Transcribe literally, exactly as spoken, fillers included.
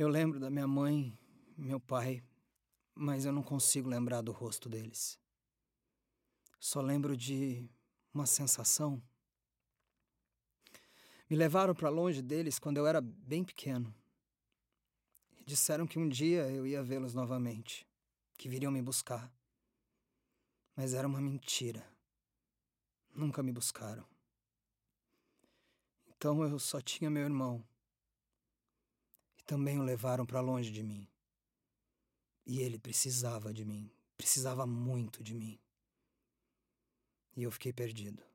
Eu lembro da minha mãe, meu pai, mas eu não consigo lembrar do rosto deles. Só lembro de uma sensação. Me levaram para longe deles quando eu era bem pequeno. E disseram que um dia eu ia vê-los novamente, que viriam me buscar. Mas era uma mentira. Nunca me buscaram. Então eu só tinha meu irmão. E também o levaram para longe de mim. E ele precisava de mim. Precisava muito de mim. E eu fiquei perdido.